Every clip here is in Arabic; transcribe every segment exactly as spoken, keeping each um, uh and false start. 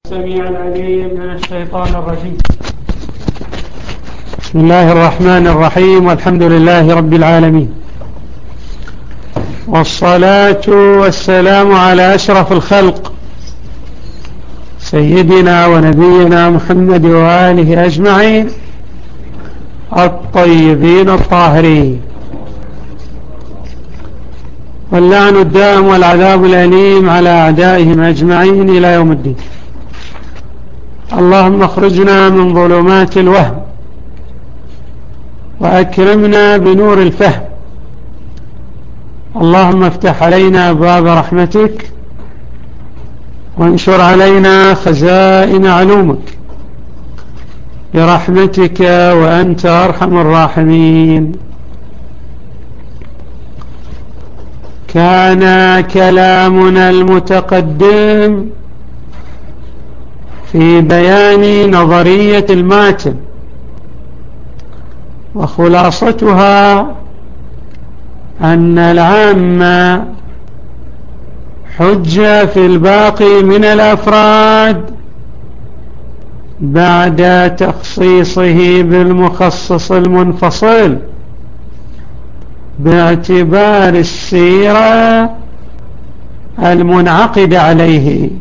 السميع العليم من الشيطان الرجيم. بسم الله الرحمن الرحيم، والحمد لله رب العالمين، والصلاة والسلام على أشرف الخلق سيدنا ونبينا محمد وآله أجمعين الطيبين الطاهرين، واللعن الدائم والعذاب الأليم على أعدائهم أجمعين إلى يوم الدين. اللهم اخرجنا من ظلمات الوهم وأكرمنا بنور الفهم. اللهم افتح علينا أبواب رحمتك وانشر علينا خزائن علومك برحمتك وأنت أرحم الراحمين. كان كلامنا المتقدم في بيان نظرية الماتن، وخلاصتها أن العامة حجة في الباقي من الأفراد بعد تخصيصه بالمخصص المنفصل باعتبار السيرة المنعقد عليه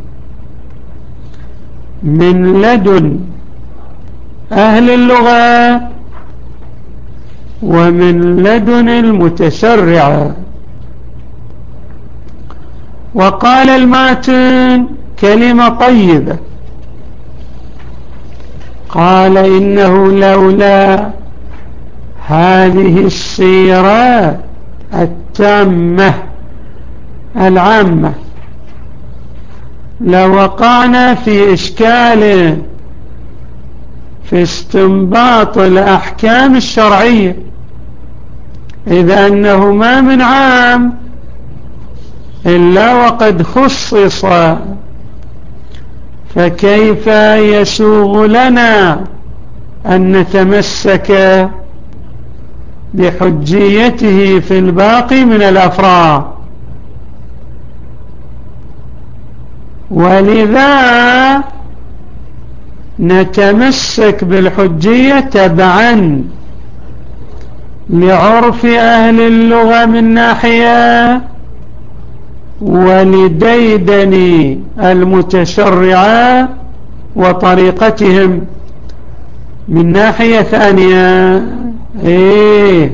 من لدن أهل اللغة ومن لدن المتشرع. وقال الماتن كلمة طيبة، قال إنه لولا هذه السيرة التامة العامة لوقعنا في إشكال في استنباط الأحكام الشرعية، إذ أنه ما من عام إلا وقد خصص، فكيف يسوغ لنا أن نتمسك بحجيته في الباقي من الأفراد؟ ولذا نتمسك بالحجية تبعا لعرف أهل اللغة من ناحية، ولديدن المتشرعة وطريقتهم من ناحية ثانية. إيه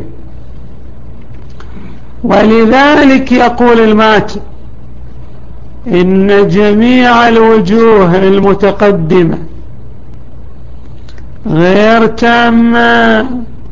ولذلك يقول الماتن إن جميع الوجوه المتقدمة غير تامة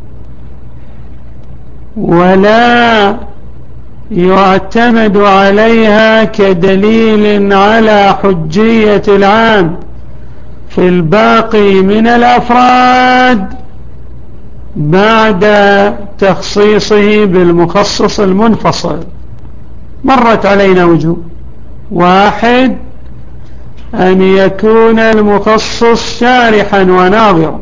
ولا يعتمد عليها كدليل على حجية العام في الباقي من الأفراد بعد تخصيصه بالمخصص المنفصل. مرت علينا وجوه: واحد، أن يكون المخصص شارحا وناظرا.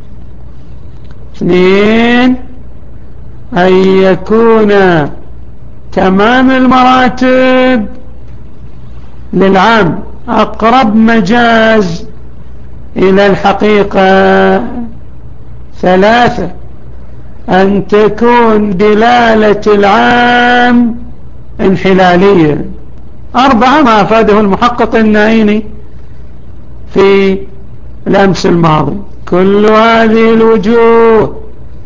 اثنين، أن يكون تمام المراتب للعام أقرب مجاز إلى الحقيقة. ثلاثة، أن تكون دلالة العام انحلالية. أربعة، ما أفاده المحقق النائيني في الأمس الماضي. كل هذه الوجوه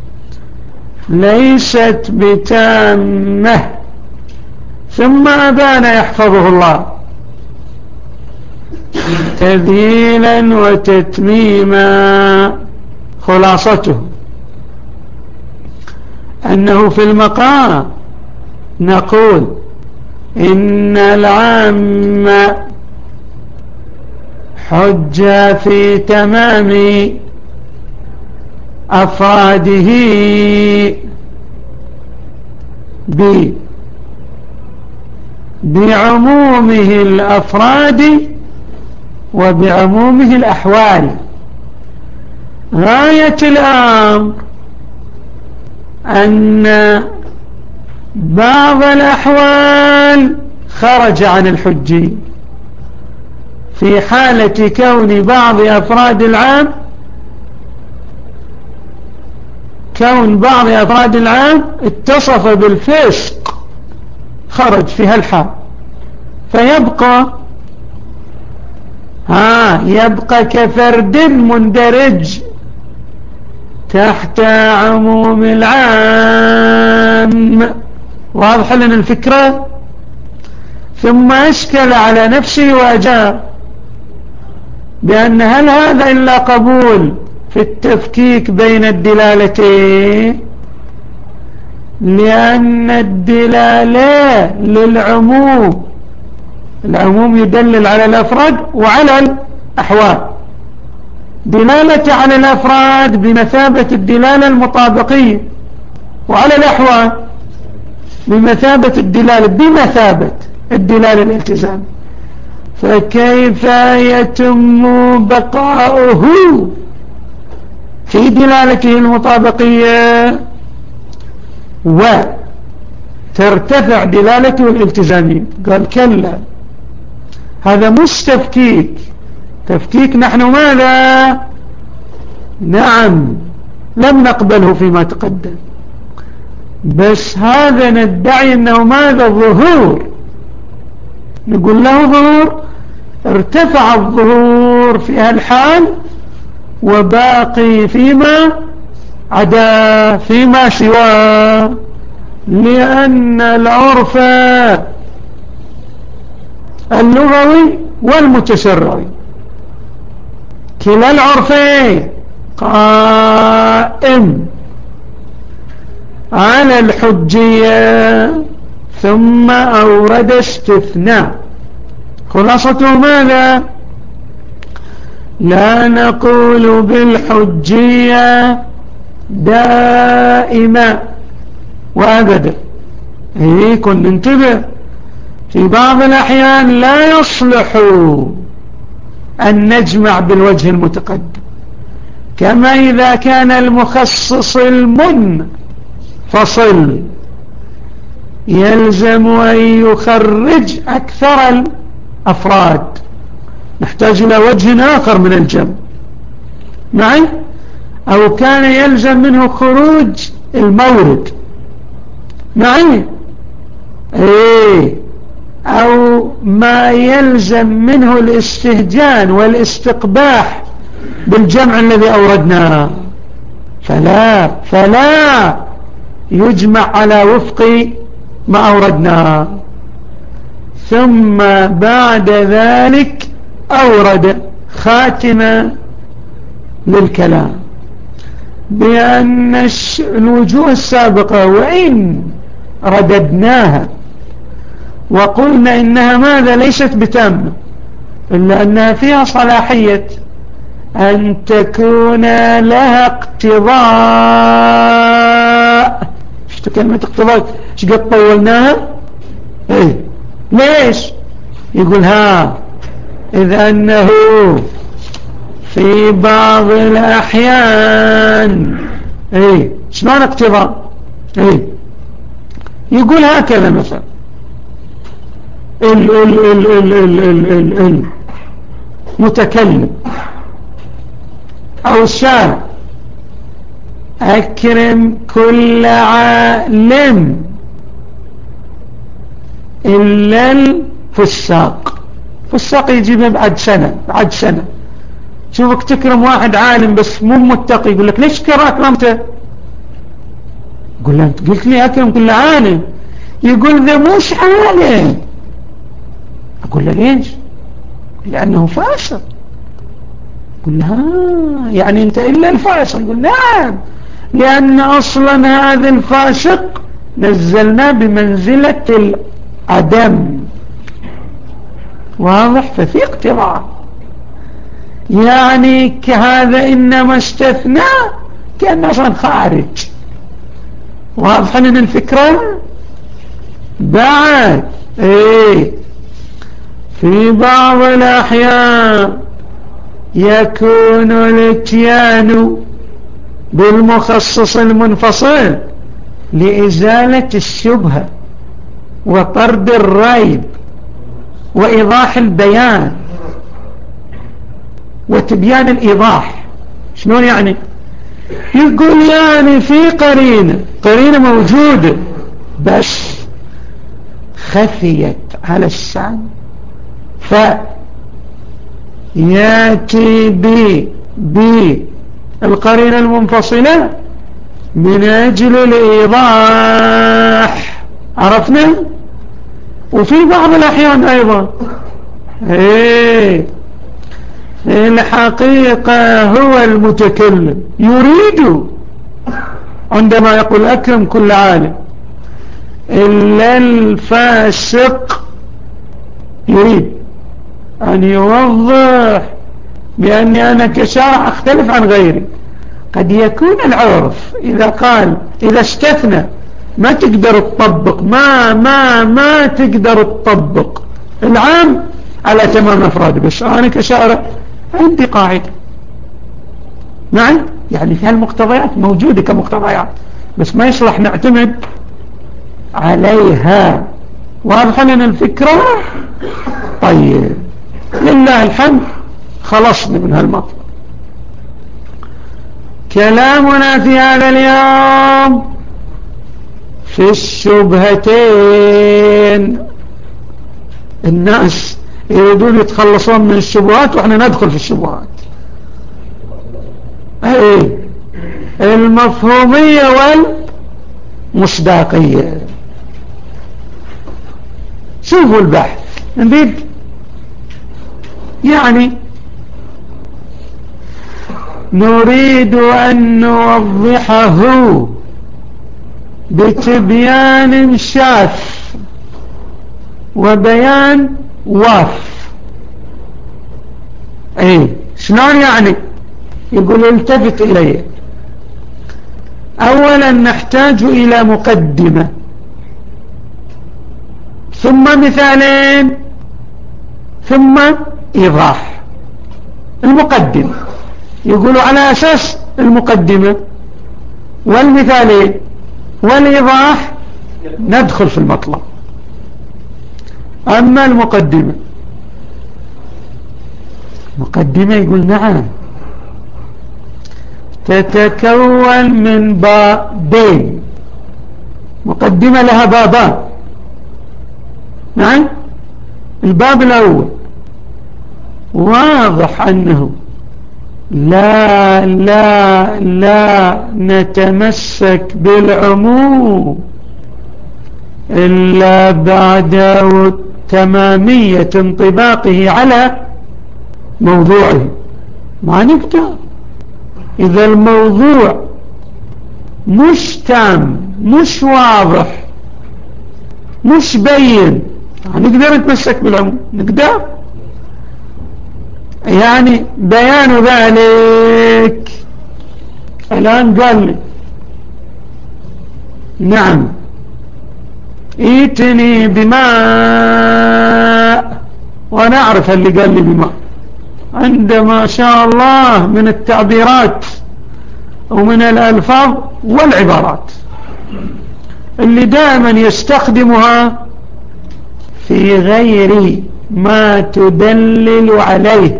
ليست بتامة، ثم أبان يحفظه الله تذييلا وتتميما. خلاصته أنه في المقام نقول إن العام حجة في تمام أفراده بعمومه الأفراد وبعمومه الأحوال. غاية الأمر أن بعض الأحوال خرج عن الحجية، في حالة كون بعض أفراد العام كون بعض أفراد العام اتصف بالفسق خرج في هالحال، فيبقى ها يبقى كفرد مندرج تحت عموم العام. واضح لنا الفكرة؟ ثم أشكل على نفسه وأجاب بأن هل هذا إلا قبول في التفكيك بين الدلالتين، لأن الدلالة للعموم، العموم يدلل على الأفراد وعلى الأحوال، دلالة على الأفراد بمثابة الدلالة المطابقية، وعلى الأحوال بمثابة الدلالة بمثابة الدلالة الالتزام، فكيف يتم بقاؤه في دلالته المطابقية وترتفع دلالته الالتزامية؟ قال كلا، هذا مش تفكيك. تفكيك نحن ماذا؟ نعم لم نقبله فيما تقدم، بس هذا ندعي أنه ماذا؟ ظهور. نقول له ظهور، ارتفع الظهور في هالحال وباقي فيما عدا فيما سواه، لأن العرف اللغوي والمتشرعي كلا العرفين قائم على الحجية، ثم أورد استثناء. خلاصته ماذا؟ لا نقول بالحجية دائما وأبدا. هي كن ننتبه، في بعض الأحيان لا يصلح أن نجمع بالوجه المتقدم، كما إذا كان المخصص المنفصل يلزم أن يخرج أكثر الأفراد، نحتاج إلى وجه آخر من الجمع معي، أو كان يلزم منه خروج المورد معي، إيه، أو ما يلزم منه الاستهجان والاستقباح بالجمع الذي أوردناه، فلا فلا يجمع على وفق ما أوردناه. ثم بعد ذلك أورد خاتمة للكلام بأن الوجوه السابقة وإن رددناها وقلنا إنها ماذا؟ ليست بتامة، إلا أنها فيها صلاحية أن تكون لها اقتضاء. شفتوا كلمة اقتضاء ايش قد طولناها؟ ايه ليش؟ يقول ها إذ أنه في بعض الأحيان ايه شلون اقتضاء؟ ايه يقول هكذا مثلا ال ال ال ال ال ال ال ال متكلم أو الشارع أكرم كل عالم إلا الفساق. فساق يجيبه بعد سنة بعد سنة. شوفك تكرم واحد عالم بس مو متقي، يقول لك ليش كرمته؟ يقول له أنت قلت لي أكرم كل عالم. يقول ذا مش عالم. أقول له ليش؟ لأنه فاسق. يقول له يعني أنت إلا الفاسق؟ يقول نعم، لأن أصلا هذا الفاسق نزلنا بمنزلة العدم. واضح؟ ففي اقتراع، يعني كهذا إنما استثنى كأنه أصلا خارج. واضح لنا الفكرة؟ بعد ايه في بعض الأحيان يكون الاتيان بالمخصص المنفصل لإزالة الشبهة وطرد الريب وإيضاح البيان، وتبيان الإيضاح. شلون يعني؟ يقول يعني في قرينة قرينة موجودة بس خفيت على الشأن، فياتي بي بالقرينة المنفصلة من أجل الإيضاح. عرفنا؟ وفي بعض الأحيان أيضا ايه الحقيقة هو المتكلم يريد عندما يقول أكرم كل عالم، إلا الفاسق يريد أن يوضح بأني أنا كشارع أختلف عن غيري. قد يكون العرف إذا قال إذا استثنى ما تقدر تطبق ما ما ما تقدر تطبق العام على تمام أفراده، بس أنا كشارع عندي قاعدة. نعم، يعني في هالمقتضيات موجودة كمقتضيات بس ما يصلح نعتمد عليها. واضح لنا الفكرة؟ طيب، لله الحمد خلصنا من هالمطلب. كلامنا في هذا اليوم في الشبهتين. الناس يريدون يتخلصون من الشبهات وإحنا ندخل في الشبهات. ايه المفهومية والمصداقية. شوفوا البحث نريد يعني نريد أن نوضحه بتبيان شاف وبيان واف. ايه شلون يعني؟ يقول التفت إليه. أولا نحتاج إلى مقدمة، ثم مثالين، ثم إيضاح. المقدمة يقولوا على أساس المقدمة والمثالين والإيضاح ندخل في المطلب. أما المقدمة مقدمة يقول نعم تتكون من بابين. مقدمة لها بابان. نعم، الباب الأول واضح أنه لا لا لا نتمسك بالعموم إلا بعد تمامية انطباقه على موضوعه. ما نقدر إذا الموضوع مش تام مش واضح مش بين نقدر نتمسك بالعموم؟ نقدر. يعني بيان ذلك الآن قال لي نعم ائتني بماء، وانا اعرف اللي قال لي بماء عندما شاء الله من التعبيرات ومن الألفاظ والعبارات اللي دائما يستخدمها في غير ما تدلل عليه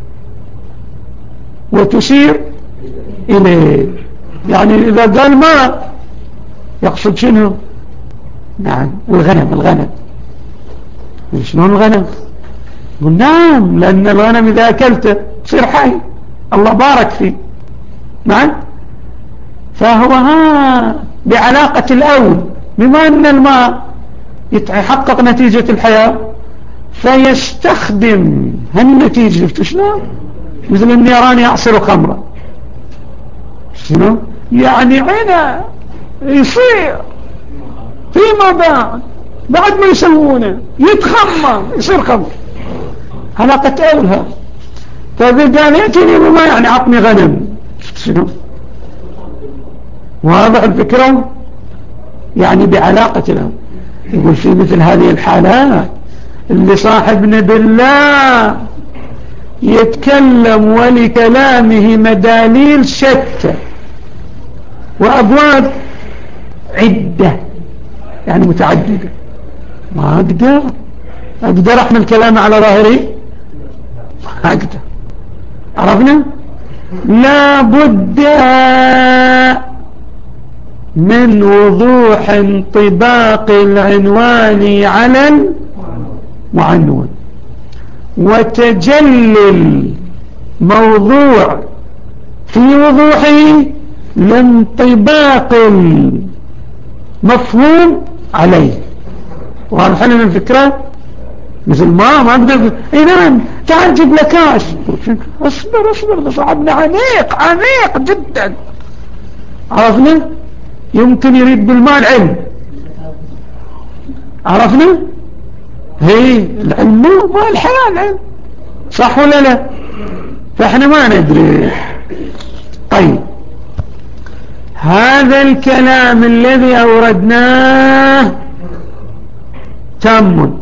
وتشير إليه. يعني إذا قال ما يقصد شنو؟ نعم، والغنم الغنم شنو الغنم؟ يقول نعم لأن الغنم إذا أكلته تصير حي الله بارك فيه. نعم، فهو ها بعلاقة الأول بما أن الماء يتحقق نتيجة الحياة فيستخدم هالنتيجة شنو؟ مثل النيران يعصر خمرة شنو؟ يعني عنا يصير فيما بعد بعد ما يسوونه يتخمر يصير خمر. علاقة أولها. فإذا قال يأتيني بما يعني عطني غنم شنو؟ واضح الفكرة؟ يعني بعلاقة الأول. يقول في مثل هذه الحالات اللي صاحبنا بالله يتكلم ولكلامه مداليل شتى وأبواب عدة يعني متعددة، ما أقدر أقدر أحمل كلامه على ظاهري؟ ما أقدر. عرفنا؟ لا بد من وضوح انطباق العنوان على المعنون، وتجلي الموضوع في وضوحه لانطباق المفهوم عليه. واضح لنا الفكرة؟ مثل ما ما اقدر اي نعم تعال جيب لك كاس، اصبر اصبر ده صعبنا عميق عميق جدا. عرفنا؟ يمكن يريد بالمال علم، عرفنا؟ هي العلم ما الحلال علم، صح ولا لا؟ فاحنا ما ندري. طيب هذا الكلام الذي أوردناه تام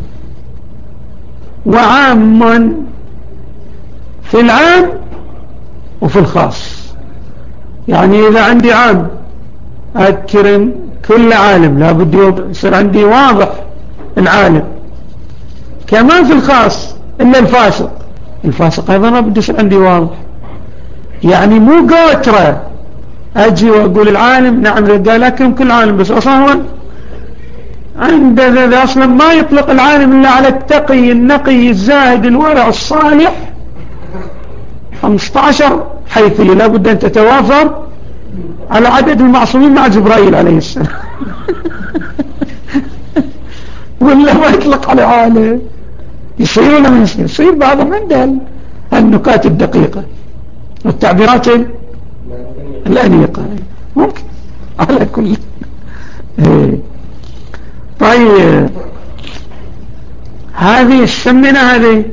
وعام في العام وفي الخاص. يعني إذا عندي عام أكرم كل عالم، لا بد يصير عندي واضح العالم. كمان في الخاص إلا الفاسق، الفاسق أيضا لا بد يصير عندي واضح. يعني مو قوترة أجي وأقول العالم نعم قال أكرم كل عالم، بس أصلا عند ذا أصلا ما يطلق العالم إلا على التقي النقي الزاهد الورع الصالح. خمسة عشر حيثية لا بد أن تتوافر على عدد المعصومين مع جبرائيل عليه السلام. ولا ما يطلق على عالم، يصير ولا ما يصير؟ يصير بعضهم عنده النكات الدقيقة والتعبيرات الأنيقة، ممكن على كل. طيب هذه سمينا هذه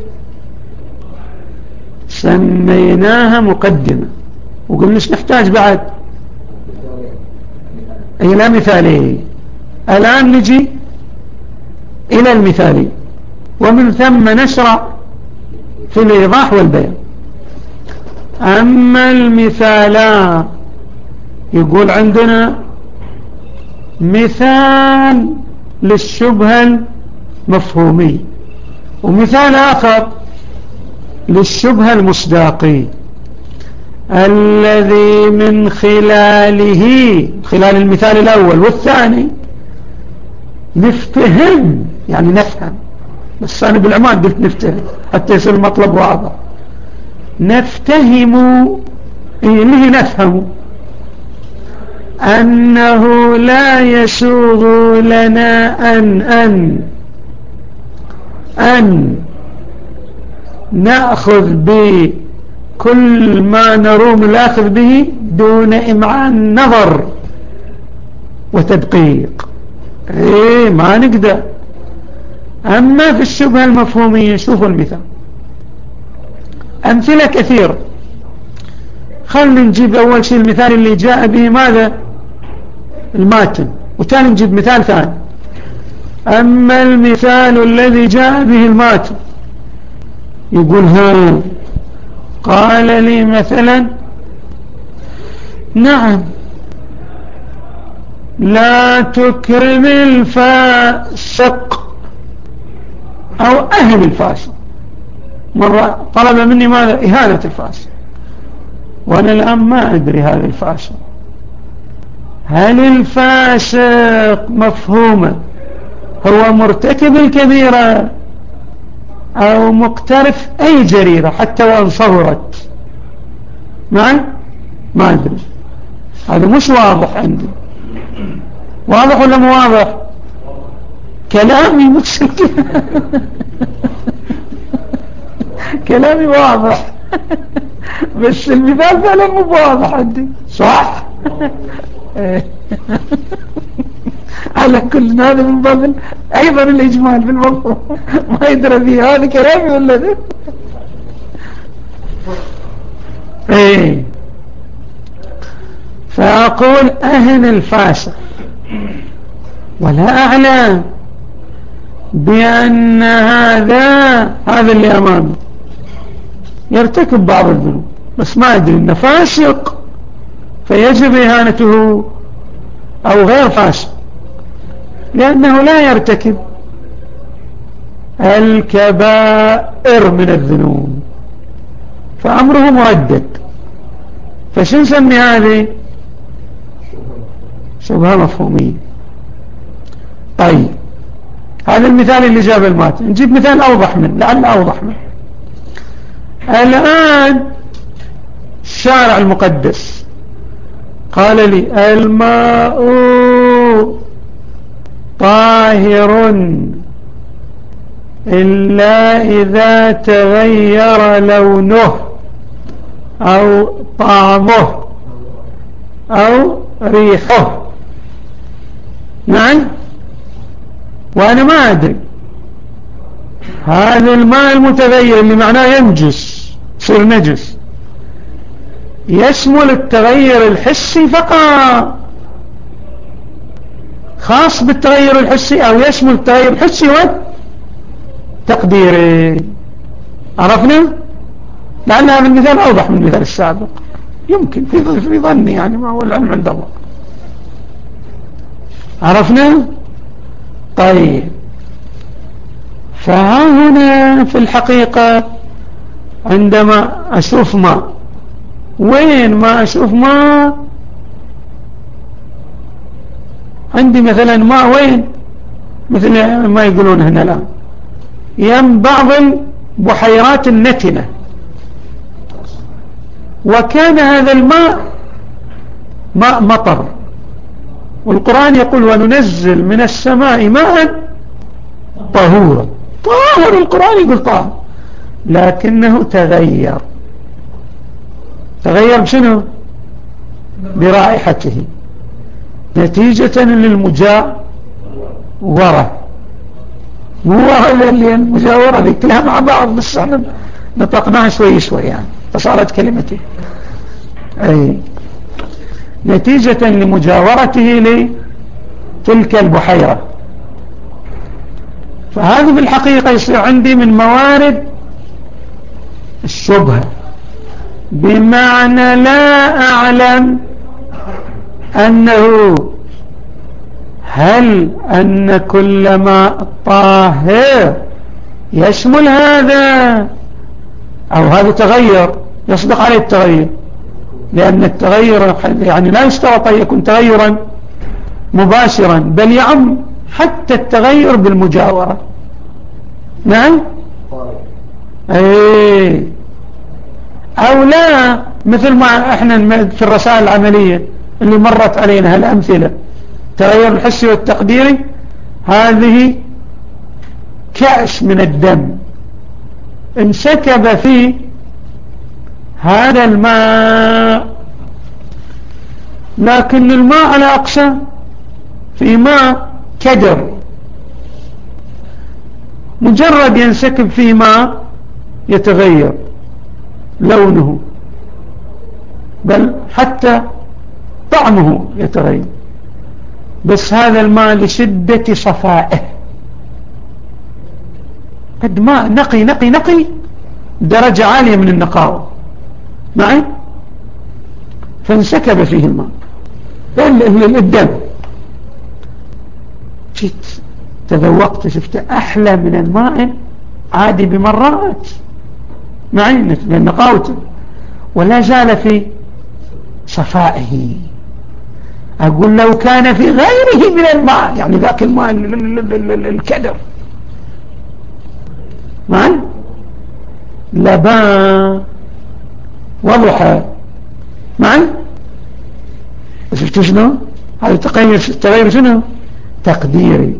سميناها مقدمة، وقلنا ايش نحتاج بعد؟ اي لا مثالي. الآن نجي إلى المثالي، ومن ثم نشرع في الإيضاح والبيان. أما المثالا يقول عندنا مثال للشبهة المفهومية، ومثال آخر للشبهة المصداقية، الذي من خلاله خلال المثال الأول والثاني نفتهم، يعني نفهم. بس أنا بالعماد قلت نفتهم حتى يصير المطلب واضح. نفتهم اللي هي نفهم أنه لا يسوغ لنا أن أن أن نأخذ بكل ما نروم الأخذ به دون إمعان نظر وتدقيق. إيه ما نقدر. أما في الشبهة المفهومية شوفوا المثال، أمثلة كثيرة. خلنا نجيب أول شيء المثال اللي جاء به ماذا؟ الماتن، وتالي نجيب مثال ثاني. أما المثال الذي جاء به الماتن يقول ها قال لي مثلا نعم لا تكرم الفاسق أو أهل الفاسق. مرة طلب مني ماذا؟ إهانة الفاسق، وأنا الآن ما أدري هذا الفاسق هل الفاسق مفهومه هو مرتكب الكبيرة أو مقترف أي جريرة حتى وأن صغرت؟ ما ما أدري، هذا مش واضح عندي. واضح ولا مو واضح؟ كلامي مش كلامي واضح بس المثال فعلا مو واضح عندي، صح؟ على كل هذا من باب أيضا الإجمال في الموضوع، ما يدري فيه هذا كلامي ولا ذا. ايه فأقول أهل الفاسق، ولا أعلم بأن هذا هذا اللي أمامي يرتكب بعض الذنوب، بس ما أدري إنه فاسق فيجب إهانته أو غير فاسق، لأنه لا يرتكب الكبائر من الذنوب. فأمره مردد. فشو نسمي هذه؟ شبهة مفهومية. طيب هذا المثال اللي جاب المات، نجيب مثال أوضح منه، لعل أوضح منه. الآن الشارع المقدس قال لي الماء طاهر إلا إذا تغير لونه أو طعمه أو ريحه. نعم، وأنا ما أدري هذا الماء المتغير اللي معناه ينجس يصير نجس يشمل التغير الحسي فقط، خاص بالتغير الحسي، أو يشمل التغير الحسي والتقديري. عرفنا؟ لأن هذا المثال أوضح من المثال السابق، يمكن في ظني يعني، ما هو العلم عند الله. عرفنا؟ طيب، فها هنا في الحقيقة عندما أشوف ماء، وين ما أشوف ماء عندي مثلا ماء وين، مثل ما يقولون هنا الآن يم بعض البحيرات النتنة، وكان هذا الماء ماء مطر، والقرآن يقول وننزل من السماء ماء طهورا. طاهر، القرآن يقول طاهر، لكنه تغير. تغير بشنو؟ برائحته، نتيجة للمجاورة. مو اللي المجاورة اللي كلها مع بعض، بس احنا نطقناها شوي شوي يعني فصارت كلمتين. أي نتيجة لمجاورته لتلك البحيرة. فهذا في الحقيقة يصير عندي من موارد الشبهة، بمعنى لا أعلم أنه هل أن كل ماء طاهر يشمل هذا، أو هذا تغير يصدق عليه التغير، لأن التغير يعني لا يشترط أن يكون تغيرا مباشرا، بل يعم حتى التغير بالمجاورة. نعم، ايه، او لا، مثل ما احنا في الرسائل العملية اللي مرت علينا هالامثلة، تغير الحسي والتقديري. هذه كأس من الدم انسكب فيه هذا الماء، لكن الماء على أقسام، في ماء كدر مجرد ينسكب فيه ماء يتغير لونه، بل حتى طعمه يتغير، بس هذا الماء لشدة صفائه قد ماء نقي نقي نقي درجة عالية من النقاوة معي، فانسكب فيه الماء الدم. جيت تذوقت شفت أحلى من الماء عادي بمرات معي من نقاوته، ولا زال في صفائه. أقول لو كان في غيره من الماء، يعني ذاك الماء الكدر معي، لبان وضحى معي، شفت شنو هذا التغير؟ التغير شنو؟ تقديري.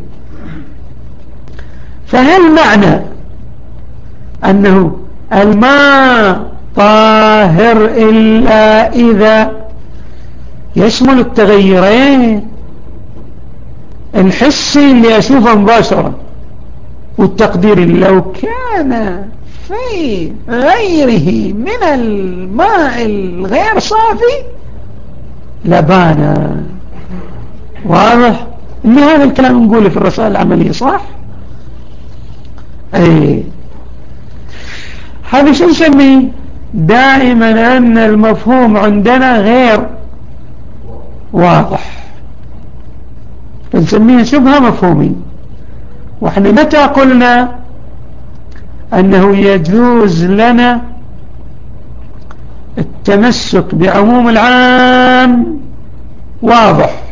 فهل معنى أنه الماء طاهر إلا إذا يشمل التغيرين الحسي اللي أشوفه مباشرة والتقديري؟ لو كان في غيره من الماء الغير صافي لبانا. واضح ان هذا الكلام نقوله في الرسائل العملية، صح؟ اي هذا شو نسميه؟ دائما ان المفهوم عندنا غير واضح، نسميه شبهة مفهومية. واحنا متى قلنا انه يجوز لنا التمسك بعموم العام واضح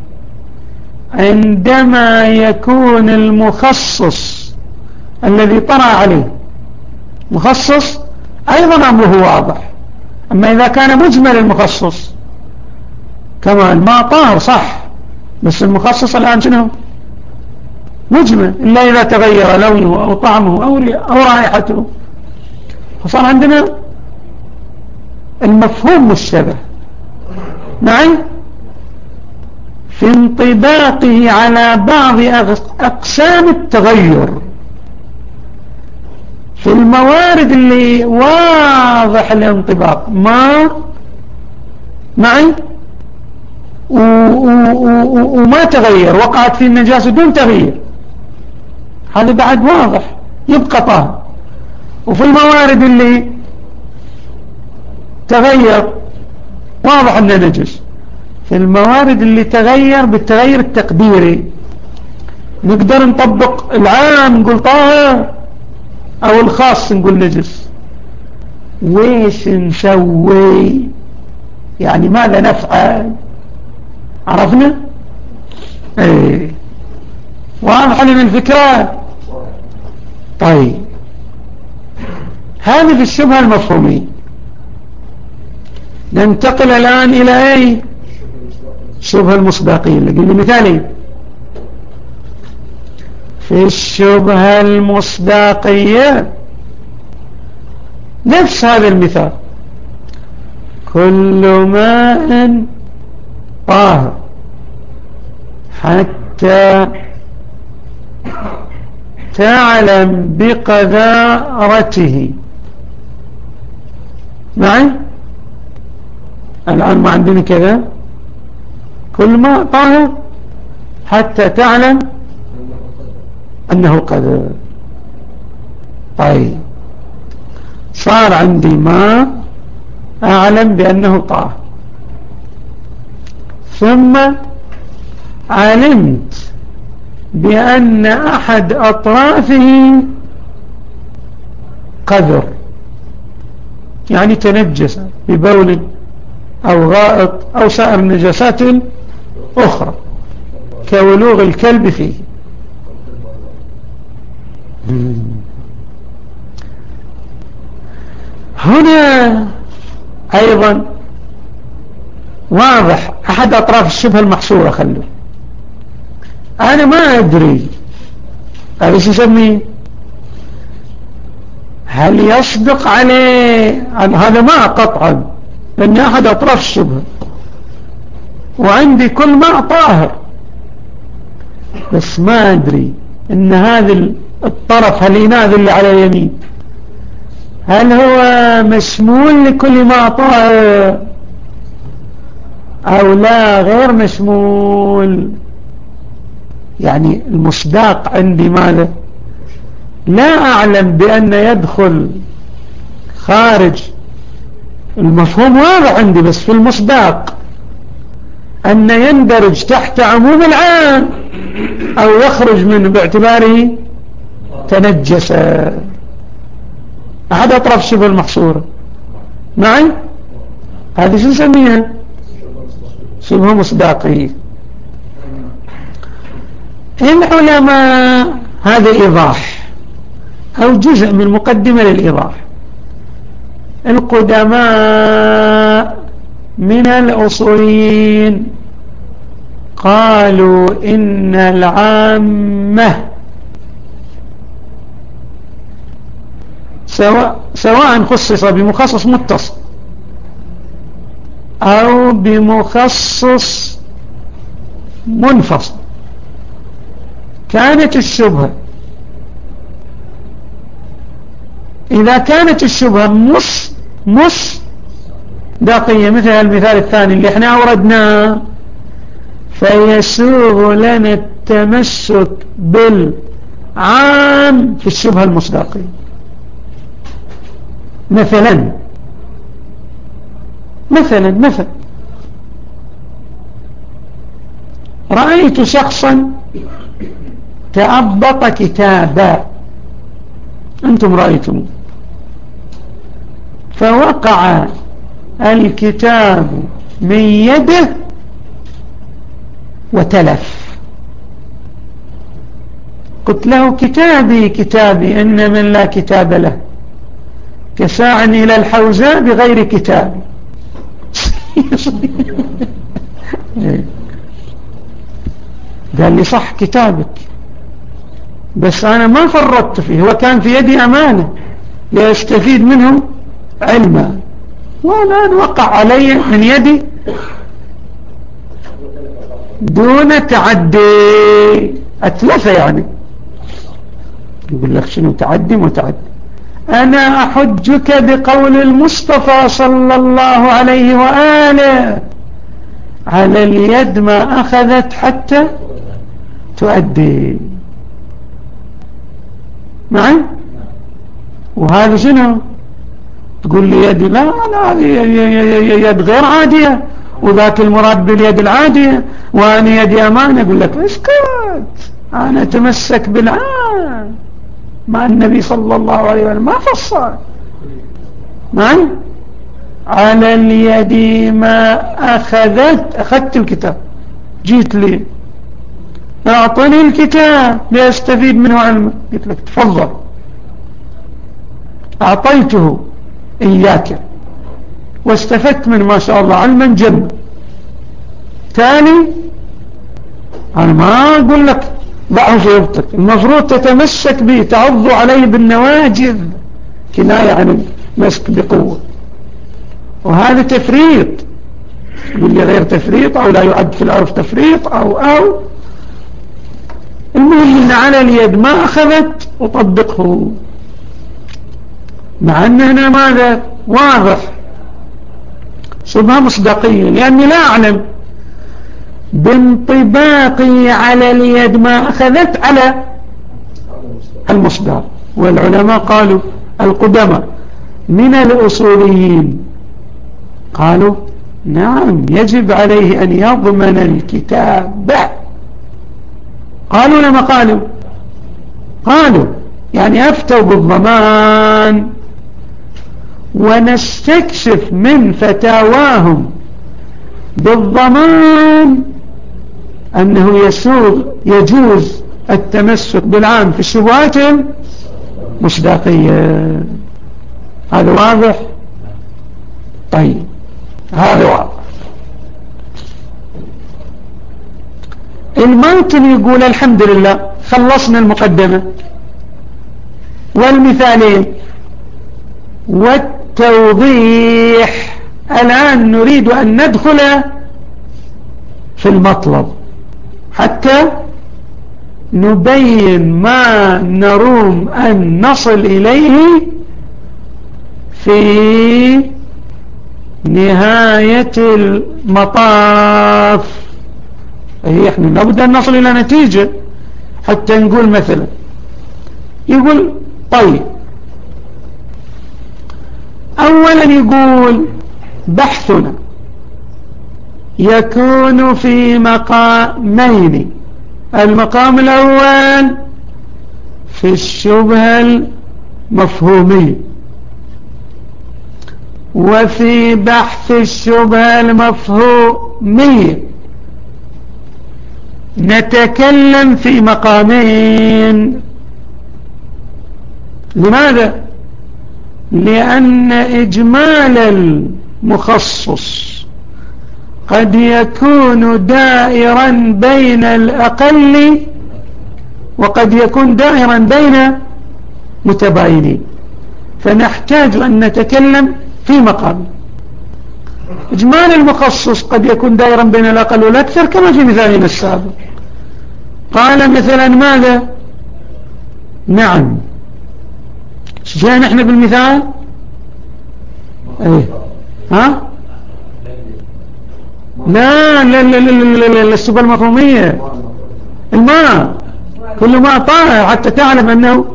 عندما يكون المخصص الذي طرأ عليه مخصص أيضا أمره واضح. أما إذا كان مجمل المخصص كما الماء طاهر صح، بس المخصص الآن شنو؟ مجمل، إلا إذا تغير لونه أو طعمه أو, أو رائحته، فصار عندنا المفهوم مشتبه معي في انطباقه على بعض أقسام التغير. في الموارد اللي واضح الانطباق ما معي وما تغير، وقعت في النجاسة دون تغيير، هذا بعد واضح يبقى طاهر. وفي الموارد اللي تغير واضح انه نجس. في الموارد اللي تغير بالتغير التقديري نقدر نطبق العام نقول طاهر او الخاص نقول نجس. ويش نسوي يعني ماذا نفعل؟ عرفنا ايه واضح لنا الفكرة. طيب هذه في الشبهة المفهومية. ننتقل الآن إلى أي الشبهة المصداقية اللي قلنا مثالي. في الشبهة المصداقية نفس هذا المثال، كل ماء طاهر حتى تعلم بقذارته. معي الآن ما عندنا كذا، كل ماء طاهر حتى تعلم أنه قذر. طيب صار عندي ماء أعلم بأنه طاهر، ثم علمت بأن أحد أطرافه قذر، يعني تنجس ببول أو غائط أو سائر النجاسات أخرى كولوغ الكلب فيه. هنا أيضا واضح أحد أطراف الشبهة المحصورة. خلوا أنا ما أدري هذا شو يسميه، هل يصدق عليه هذا ماء قطعا لأن أحد أطراف الشبهة، وعندي كل ماء طاهر، بس ما أدري إن هذا الطرف هالإناث اللي على اليمين هل هو مشمول لكل ماء طاهر أو لا غير مشمول. يعني المصداق عندي ماذا؟ لا أعلم بأن يدخل خارج المفهوم واضح عندي، بس في المصداق أن يندرج تحت عموم العام أو يخرج منه باعتباره تنجس. أحد أطراف الشبهة المحصورة معي هذه شو نسميها؟ شبهة مصداقية. العلماء هذا إيضاح أو جزء من مقدمة للإيضاح. القدماء من الأصوليين قالوا إن العامة سواء, سواء خصص بمخصص متصل أو بمخصص منفصل، كانت الشبهة إذا كانت الشبهة مص مص دقية مثل المثال الثاني اللي احنا أوردناه، فيسوغ لنا التمسك بالعام في الشبهة المصداقية. مثلا مثلا مثلا رأيت شخصا تأبط كتابا، أنتم رأيتم، فوقع الكتاب من يده وتلف. قلت له كتابي كتابي إن من لا كتاب له كساع إلى الحوزاء بغير كتاب. قال لي صح كتابك بس أنا ما فرطت فيه، هو كان في يدي أمانة لأستفيد منه علما، والآن وقع علي من يدي دون تعدي، أتلف يعني. يقول لك شنو تعدي متعدي؟ أنا أحجك بقول المصطفى صلى الله عليه وآله على اليد ما أخذت حتى تؤدي معي. وهذا شنو تقول لي يدي؟ لا لا هذه يد غير عادية، وذاك المراد باليد العادية، وأنا يدي أمانة. أقول لك اسكت، أنا أتمسك بالعام مع النبي صلى الله عليه وسلم ما فصل معي. على اليد ما أخذت، أخذت الكتاب جيت لي أعطني الكتاب لأستفيد منه علما، قلت لك تفضل، أعطيته إياك واستفدت منه ما شاء الله علما جم. تالي أنا ما أقول لك ضعه في يبطك، المفروض تتمسك به، تعض عليه بالنواجذ كناية عن المسك بقوة، وهذا تفريط. يقول لي غير تفريط أو لا يعد في العرف تفريط أو أو المهم أن على اليد ما أخذت وطبقه، مع أن هنا ماذا واضح شبه مصداقية، لأني لا أعلم بانطباقي على اليد ما أخذت على المصداق. والعلماء قالوا القدماء من الأصوليين قالوا نعم يجب عليه أن يضمن الكتاب. قالوا لما قالوا قالوا يعني أفتوا بالضمان، ونستكشف من فتاواهم بالضمان أنه يسوغ يجوز التمسك بالعام في الشبهات مصداقية. هذا واضح؟ طيب هذا واضح. الممكن يقول الحمد لله خلصنا المقدمة والمثالين والتوضيح، الآن نريد أن ندخل في المطلب حتى نبين ما نروم أن نصل إليه في نهاية المطاف. أي إحنا نبدأ أن نصل إلى نتيجة حتى نقول مثلا، يقول طيب أولا يقول بحثنا يكون في مقامين، المقام الأول في الشبهة المفهومية، وفي بحث الشبهة المفهومية نتكلم في مقامين. لماذا؟ لأن إجمال المخصص قد يكون دائرا بين الأقل وقد يكون دائرا بين متباينين، فنحتاج أن نتكلم في مقام. إجمال المخصص قد يكون دائرا بين الأقل والأكثر كما في مثالنا السابق. قال مثلا ماذا؟ نعم جاء نحن بالمثال ايه ها لا لا لا لا لا لا السبل المفهومية الماء، كل ماء طاهر حتى تعلم أنه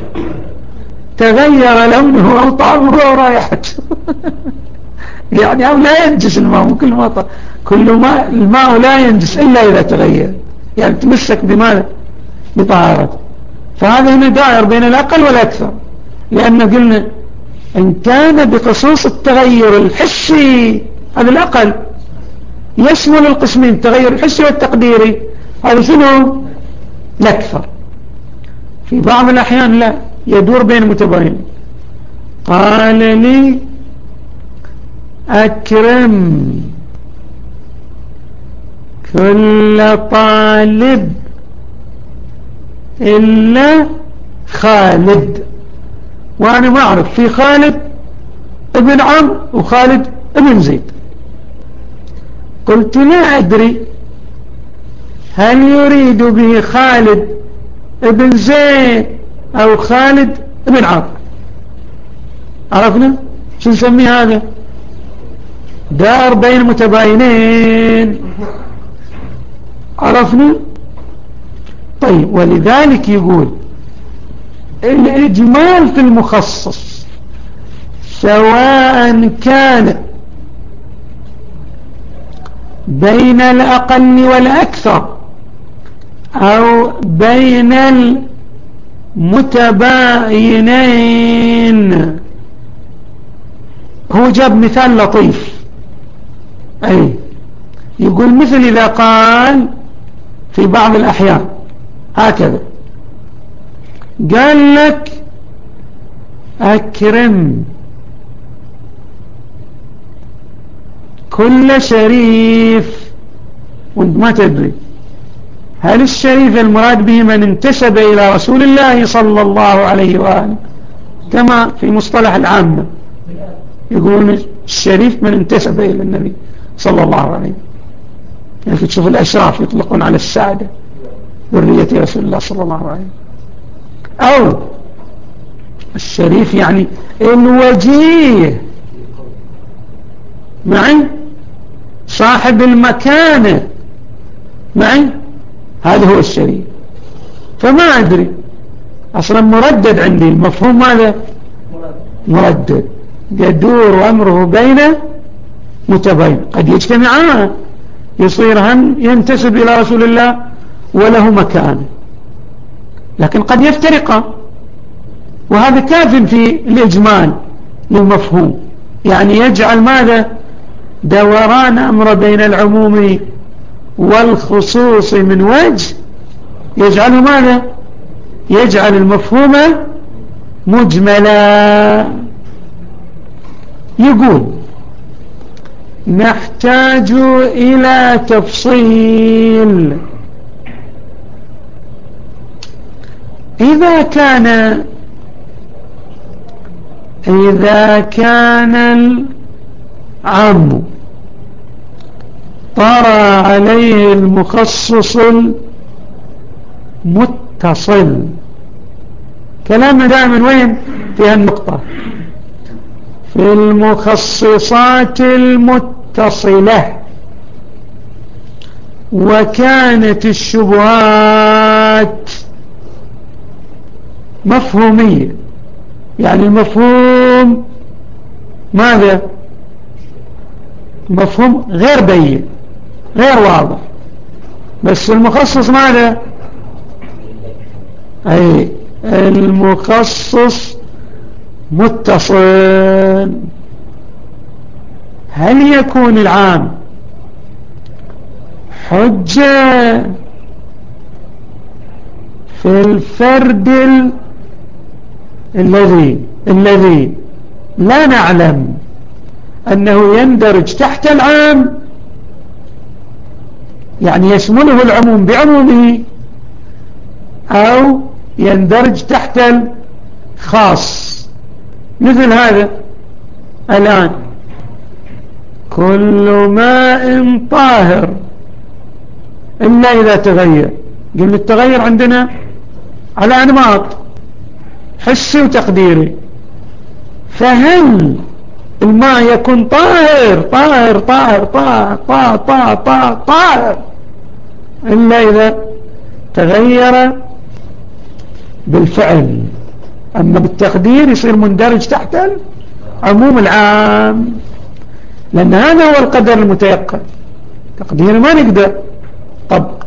تغير لونه أو طعمه أو رائحته. يعني أو لا ينجس الماء، مو كل ماء طاهر، كل ماء الماء لا ينجس إلا إذا تغير، يعني تمسك بماذا؟ بطهارته. فهذا هنا دائر بين الأقل والأكثر، لأن قلنا إن كان بخصوص التغير الحسي هذا الأقل يشمل القسمين التغير الحسي والتقديري، هذا شنو الأكثر. في بعض الأحيان لا، يدور بين متباين. قال لي أكرم كل طالب إلا خالد، وأنا ما أعرف في خالد ابن عمرو وخالد ابن زيد. قلت لا أدري هل يريد به خالد ابن زيد أو خالد ابن عمرو. عرفنا شو نسميه هذا؟ دار بين متباينين. عرفنا؟ طيب، ولذلك يقول الإجمال في المخصص سواء كان بين الأقل والأكثر أو بين المتباينين. هو جاب مثال لطيف، أي يقول مثل إذا قال في بعض الأحيان هكذا، قال لك أكرم كل شريف، وانت ما تدري هل الشريف المراد به من انتسب إلى رسول الله صلى الله عليه وآله، كما في مصطلح العامة يقولون الشريف من انتسب إلى النبي صلى الله عليه وآله. يعني تشوف الأشراف يطلقون على السادة ذرية رسول الله صلى الله عليه وآله. أو الشريف يعني الوجيه معي، صاحب المكانة معي، هذا هو الشريف. فما أدري أصلا مردد عندي المفهوم ماذا؟ مردد، يدور أمره بين متباين، قد يجتمعان يصير هم ينتسب إلى رسول الله وله مكان، لكن قد يفترقا، وهذا كاف في الإجمال للمفهوم. يعني يجعل ماذا؟ دوران أمر بين العموم والخصوص من وجه يجعله ماذا؟ يجعل المفهوم مجملا. يقول نحتاج إلى تفصيل. إذا كان إذا كان العام طرى عليه المخصص المتصل، كلامنا دائما وين في النقطة؟ في المخصصات المتصلة. وكانت الشبهات مفهومية، يعني المفهوم ماذا؟ مفهوم غير بين غير واضح، بس المخصص ماذا؟ أي المخصص متصل. هل يكون العام حجة في الفرد الذي الذي لا نعلم أنه يندرج تحت العام، يعني يشمله العموم بعمومه، أو يندرج تحت الخاص؟ مثل هذا الآن كل ماء طاهر إلا إذا تغير. قلنا التغير عندنا على أنماط حسي وتقديري، فهل الماء يكون طاهر طاهر طاهر طاهر طاهر طاهر طاهر طاهر إلا إذا تغير بالفعل، أما بالتقدير يصير مندرج تحت العموم العام، لأن هذا هو القدر المتيقن. تقدير ما نقدر طبق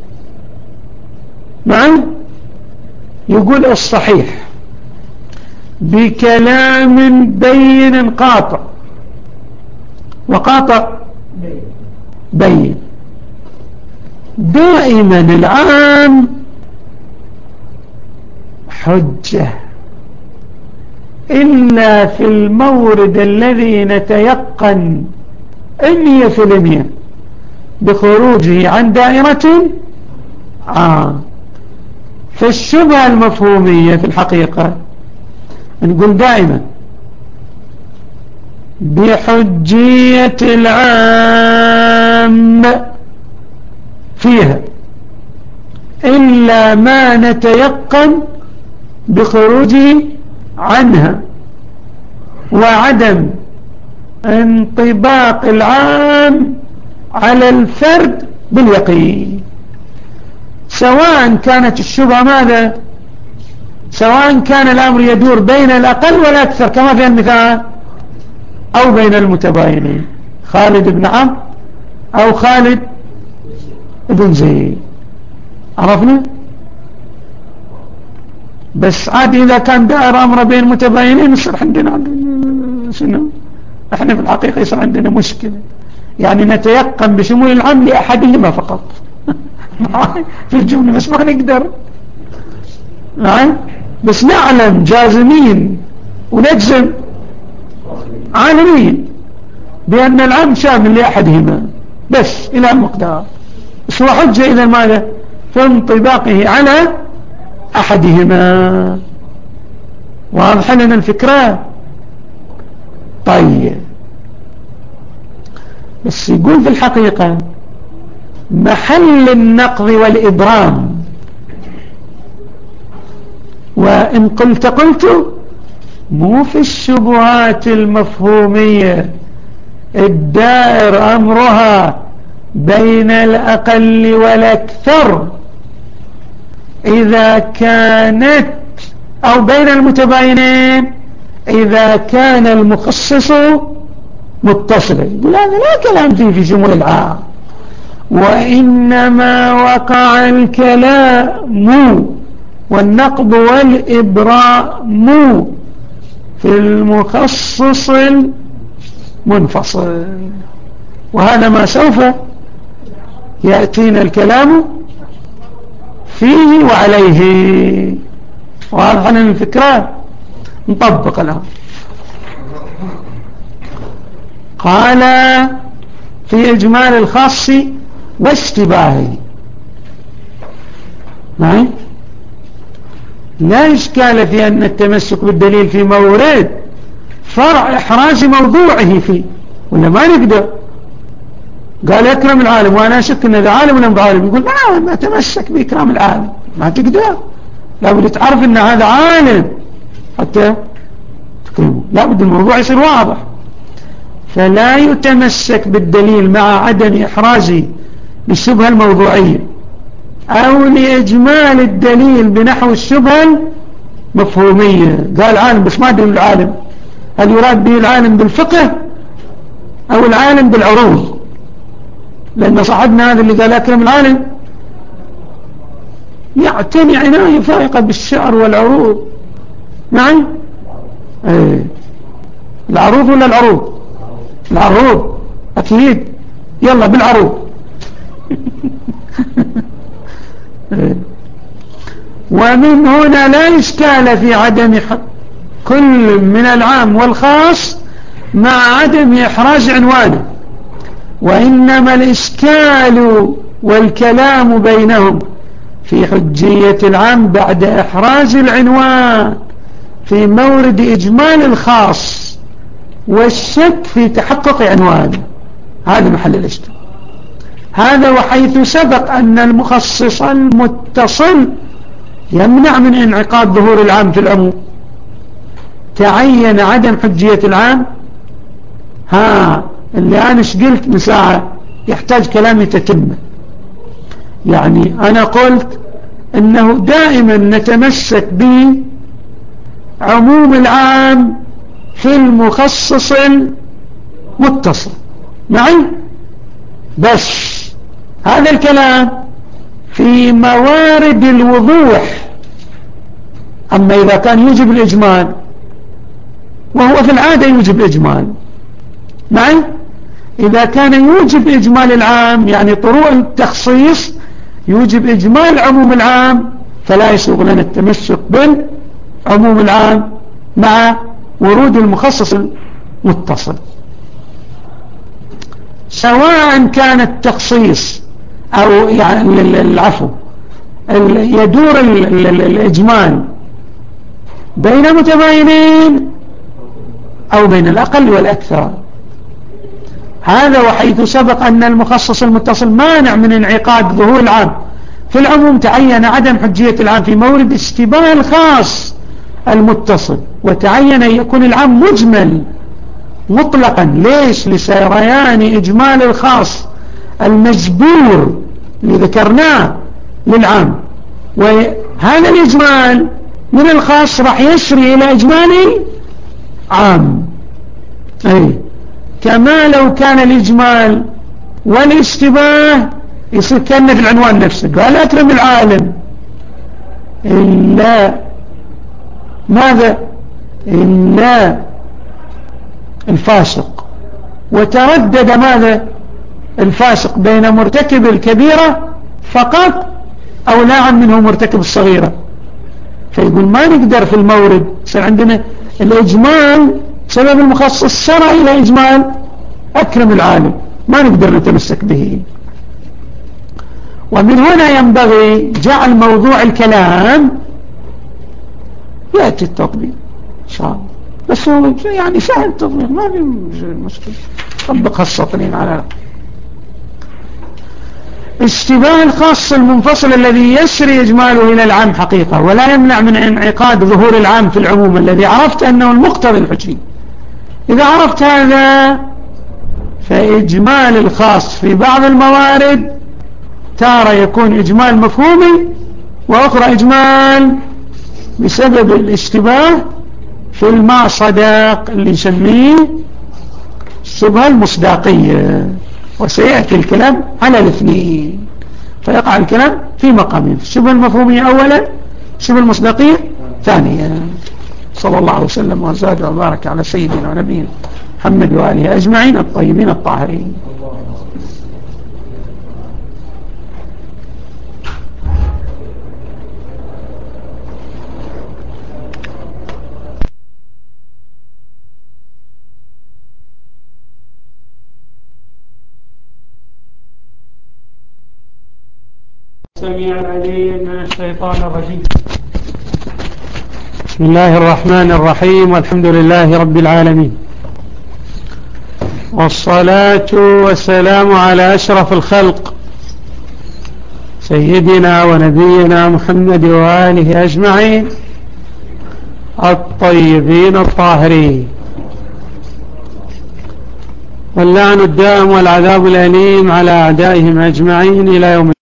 معه. يقول الصحيح بكلام بين قاطع، وقاطع بين. دائما العام حجة إلا في المورد الذي نتيقن مية في المية بخروجه عن دائرة عام. فالشبهة المفهومية في الحقيقة نقول دائما بحجية العام فيها إلا ما نتيقن بخروجه عنها، وعدم انطباق العام على الفرد باليقين، سواء كانت الشبهة ماذا، سواء كان الأمر يدور بين الأقل والأكثر كما في المثال، أو بين المتباينين خالد بن عمرو أو خالد بن زيد. عرفنا؟ بس عاد إذا كان دائر أمر بين متباينين يصير عندنا شنو؟ احنا في الحقيقة يصير عندنا مشكلة، يعني نتيقن بشمول العام لأحدهما فقط في الجملة، بس ما نقدر نعم، بس نعلم جازمين ونجزم عالمين بأن العام شامل لأحدهما بس إلى المقدار، بس هو حجة إذا ماذا في انطباقه على أحدهما. واضح لنا الفكرة؟ طيب، بس يقول في الحقيقة محل النقض والإبرام، وإن قلت قلت مو في الشبهات المفهومية الدائر أمرها بين الأقل والأكثر إذا كانت، أو بين المتباينين إذا كان المخصص متصلا. يقول هذا لا كلام فيه في شمول العام، وإنما وقع الكلام والنقض والإبرام في المخصص المنفصل، وهذا ما سوف يأتينا الكلام فيه وعليه. واضح لنا الفكرة؟ نطبق الآن. قال في إجمال الخاص واشتباهه، معي لا إشكال في أن التمسك بالدليل في مورد فرع إحراز موضوعه فيه، ولا ما نقدر. قال أكرم العالم، وأنا أشك أن هذا عالم ولا بعالم، يقول ما ما تمسك بإكرام العالم، ما تقدر، لابد تعرف أن هذا عالم حتى تكرمه، لابد الموضوع يصير واضح. فلا يتمسك بالدليل مع عدم إحرازه بالشبهة الموضوعية أو لإجمال الدليل بنحو الشبهة المفهومية. قال عالم بس ما دليل العالم، هل يراد به العالم بالفقه أو العالم بالعروض؟ لأن صاحبنا هذا اللي قال أكرم العالم يعتني عناية فائقة بالشعر والعروض. نعم، ايه العروض ولا العروض؟ العروض أكيد، يلا بالعروض. ومن هنا لا إشكال في عدم كل من العام والخاص مع عدم إحراز عنوانه، وإنما الإشكال والكلام بينهم في حجية العام بعد إحراز العنوان في مورد إجمال الخاص، والشك في تحقق عنوانه، هذا محل الاشتباه. هذا وحيث سبق أن المخصص المتصل يمنع من انعقاد ظهور العام في العموم، تعين عدم حجية العام. ها اللي أنا شقلت من ساعة يحتاج كلامي تتمه، يعني أنا قلت أنه دائما نتمسك بعموم العام في المخصص المتصل معي، بس هذا الكلام في موارد الوضوح. أما إذا كان يوجب الإجمال وهو في العادة يوجب إجمال معي. إذا كان يوجب إجمال العام يعني طروء التخصيص يوجب إجمال عموم العام، فلا يسوغ لنا التمسك بالعموم العام مع ورود المخصص المتصل، سواء كان التخصيص أو يعني العفو يدور الإجمال بين متباينين أو بين الأقل والأكثر. هذا وحيث سبق أن المخصص المتصل مانع من انعقاد ظهور العام في العموم، تعين عدم حجية العام في مورد اشتباه الخاص المتصل، وتعين أن يكون العام مجمل مطلقا. ليش؟ لسريان إجمال الخاص المجبور اللي ذكرناه للعام، وهذا الإجمال من الخاص راح يسري إلى إجمال عام. أي كما لو كان الإجمال والاشتباه يصير كأنه في العنوان نفسه، قال أكرم العالم إلا ماذا؟ إلا الفاسق، وتردد ماذا؟ الفاسق بين مرتكب الكبيرة فقط أو لا منه مرتكب الصغيرة. فيقول ما نقدر في المورد يصير عندنا الإجمال سبب المخصص سرى إلى إجمال أكرم العالم، ما نقدر نتمسك به. ومن هنا ينبغي جعل موضوع الكلام يأتي التطبيق إن شاء الله، بس هو يعني سهل التطبيق، ما في مشكلة، طبق السطرين على اشتباه الخاص المنفصل الذي يسري إجماله إلى العام حقيقة، ولا يمنع من انعقاد ظهور العام في العموم الذي عرفت أنه المقتضي الحجي. إذا عرفت هذا فإجمال الخاص في بعض الموارد تارة يكون إجمال مفهومي، وأخرى إجمال بسبب الاشتباه في المعصدق اللي نسميه الشبهة المصداقية، وسيأتي الكلام على الاثنين، فيقع الكلام في مقامين، الشبهة المفهومية أولا، الشبهة المصداقية ثانيا. صلى الله عليه وسلم وزاد وبارك على سيدنا ونبينا محمد وآله أجمعين الطيبين الطاهرين. السميع العليم من الشيطان الرجيم. بسم الله الرحمن الرحيم، والحمد لله رب العالمين، والصلاة والسلام على أشرف الخلق سيدنا ونبينا محمد وآله أجمعين الطيبين الطاهرين، واللعن الدائم والعذاب الأليم على أعدائهم أجمعين إلى يوم